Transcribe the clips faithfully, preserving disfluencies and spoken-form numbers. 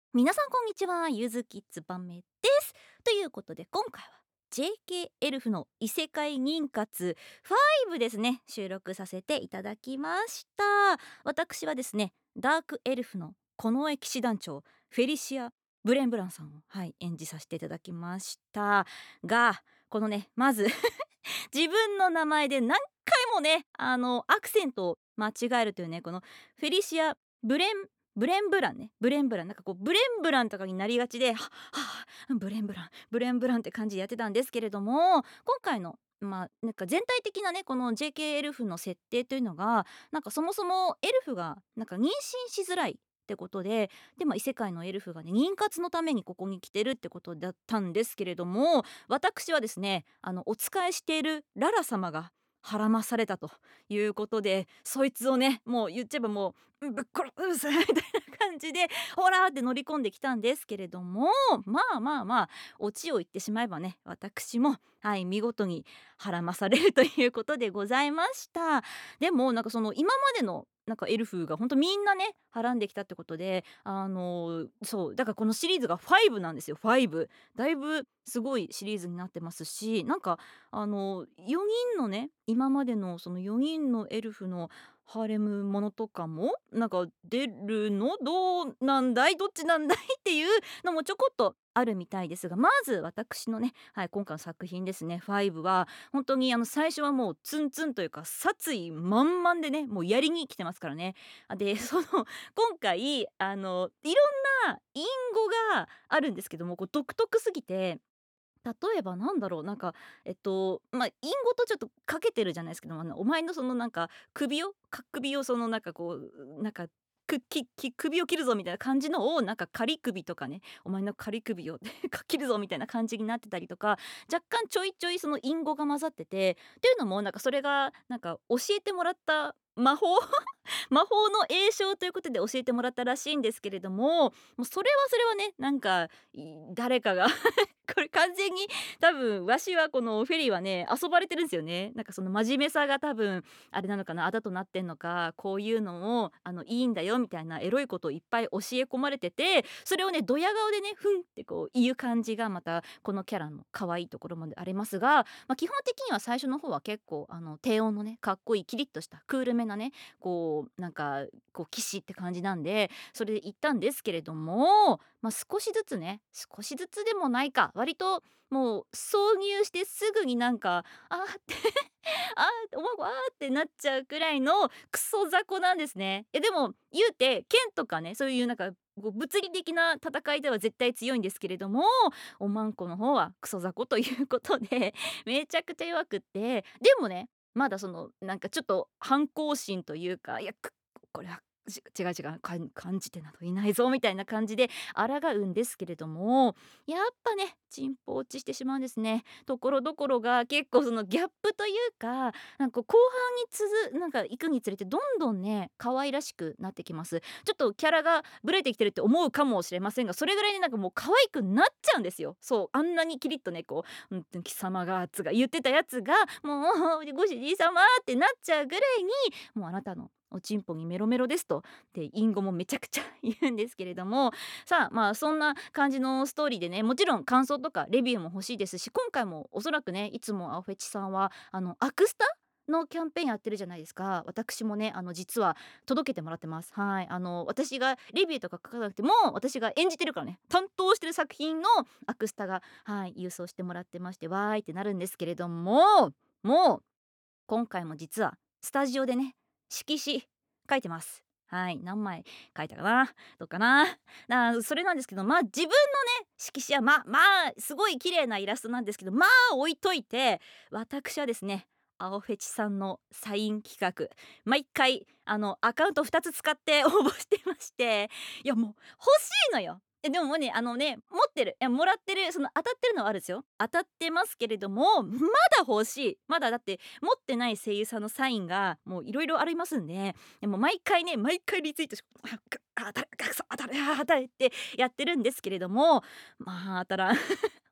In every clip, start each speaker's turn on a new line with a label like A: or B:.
A: 皆さんこんにちは、ゆずきつばめです。ということで今回は ジェーケー エルフの異世界妊活ファイブですね、収録させていただきました。私はですね、ダークエルフの近衛騎士団長フェリシア・ブレンブランさんを、はい、演じさせていただきましたが、このね、まず自分の名前で何回もね、あのアクセントを間違えるというね、このフェリシア・ブレンブレンブランね、ブレンブラン、なんかこうブレンブランとかになりがちで、ははあ、ブレンブランブレンブランって感じでやってたんですけれども、今回のまあなんか全体的なね、この ジェーケー エルフの設定というのが、なんかそもそもエルフがなんか妊娠しづらいってことで、でまあ異世界のエルフがね、妊活のためにここに来てるってことだったんですけれども、私はですね、あのお仕えしているララ様がはらまされたということで、そいつをね、もう言っちゃえばもう、うんぶっ殺すみたいな感じで、ほらーって乗り込んできたんですけれども、まあまあまあ、オチを言ってしまえばね、私も、はい、見事にはらまされるということでございました。でもなんかその今までのなんかエルフがほんとみんなね、はらんできたってことで、あのそうだからこのシリーズがファイブなんですよ。ファイブだいぶすごいシリーズになってますし、なんかあのよにんのね、今までのそのよにんのエルフのハーレムものとかもなんか出るのどうなんだいどっちなんだいっていうのもちょこっとあるみたいですが、まず私のね、はい、今回の作品ですね、ファイブは本当にあの最初はもうツンツンというか殺意満々でね、もうやりに来てますからね。あでその今回あのいろんな隠語があるんですけども、こう独特すぎて、例えばなんだろう、なんかえっとまあ隠語とちょっとかけてるじゃないですけども、あのお前のそのなんか首をか首をそのなんかこうなんかくきき首を切るぞみたいな感じのをなんか仮首とかね、お前の仮首をか切るぞみたいな感じになってたりとか、若干ちょいちょいその隠語が混ざってて、っていうのもなんかそれがなんか教えてもらった魔法魔法の詠唱ということで教えてもらったらしいんですけれども、もうそれはそれはね、なんかい誰かがこれ完全に多分わしはこのフェリーはね、遊ばれてるんですよね。なんかその真面目さが多分あれなのかな、あだとなってんのか、こういうのをあのいいんだよみたいなエロいことをいっぱい教え込まれてて、それをねドヤ顔でねふんってこう言う感じがまたこのキャラの可愛いところまでありますが、まあ、基本的には最初の方は結構あの低音のねかっこいいキリッとしたクールめなね、こうなんかこう騎士って感じなんで、それで行ったんですけれども、まあ、少しずつね、少しずつでもないか、割ともう挿入してすぐになんか「あー」って「あー」おまご「あー」ってなっちゃうくらいのクソ雑魚なんですね。えでも言うて剣とかね、そういうなんかこう物理的な戦いでは絶対強いんですけれども、おまんこの方はクソ雑魚ということでめちゃくちゃ弱くって、でもね、まだそのなんかちょっと反抗心というか、いやくこれはし違う違うかん感じてなどいないぞみたいな感じで抗うんですけれども、やっぱねチンポ落ちしてしまうんですね。ところどころが結構そのギャップというか、なんか後半につづなんか行くにつれてどんどんね可愛らしくなってきます。ちょっとキャラがブレてきてるって思うかもしれませんが、それぐらいになんかもう可愛くなっちゃうんですよ。そうあんなにキリッとねこう「うん貴様が」つが言ってたやつがもう「ご主人様」ってなっちゃうぐらいに、もうあなたのおちんぽにメロメロですと、で隠語もめちゃくちゃ言うんですけれども、さあまあそんな感じのストーリーでね、もちろん感想とかレビューも欲しいですし、今回もおそらくね、いつも青フェチさんはあのアクスタのキャンペーンやってるじゃないですか。私もねあの実は届けてもらってます。はい、あの私がレビューとか書かなくても私が演じてるからね、担当してる作品のアクスタがはい郵送してもらってまして、わーいってなるんですけれども、もう今回も実はスタジオでね色紙書いてます。はい、何枚書いたかな、どうかな。なそれなんですけど、まあ自分のね色紙はまあまあすごい綺麗なイラストなんですけど、まあ置いといて、私はですね青フェチさんのサイン企画、毎回あのアカウントふたつ使って応募してまして、いやもう欲しいのよ。えでもねあのね持ってる、いやもらってる、その当たってるのはあるんですよ。当たってますけれども、まだ欲しい。まだだって持ってない声優さんのサインがもういろいろありますんで、でも毎回ね毎回リツイートしああ当たる、くそ当たる、あ当たるってやってるんですけれども、まあ当たらん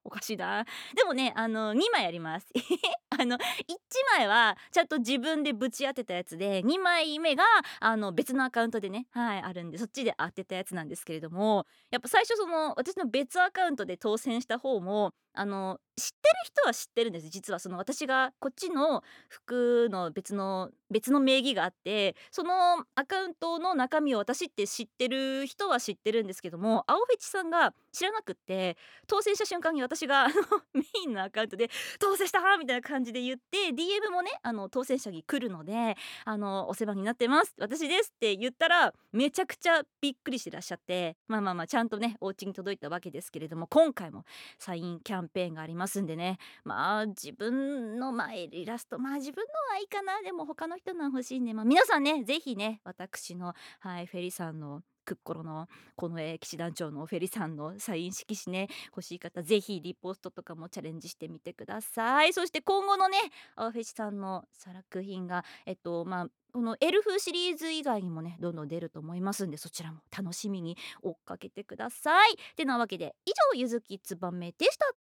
A: おかしいな。でもね、あのにまいあります。あのいちまいはちゃんと自分でぶち当てたやつで、にまいめがあの別のアカウントでね、はい、あるんで、そっちで当てたやつなんですけれども、やっぱ最初その私の別アカウントで当選した方も、あの知ってる人は知ってるんです。実はその私がこっちの服の別の別の名義があって、そのアカウントの中身を私って知ってる人は知ってるんですけども、青フェチさんが知らなくって、当選した瞬間に私があのメインのアカウントで当選したみたいな感じで言って、 ディーエム もね、あの当選者に来るので、あのお世話になってます、私ですって言ったら、めちゃくちゃびっくりしてらっしゃって、まあまあまあちゃんとねお家に届いたわけですけれども、今回もサインキャンペーンがありますんでね、まあ自分の前イラスト、まあ自分のはいいかな、でも他の人の欲しいんで、まあ、皆さんねぜひね、私の、はい、フェリさんのクッコロのこの絵騎士団長のフェリさんのサイン色紙ね欲しい方、ぜひリポストとかもチャレンジしてみてください。そして今後のね青フェチさんの作品がえっとまあこのエルフシリーズ以外にもねどんどん出ると思いますんで、そちらも楽しみに追っかけてください。てなわけで以上ゆずきつばめでした。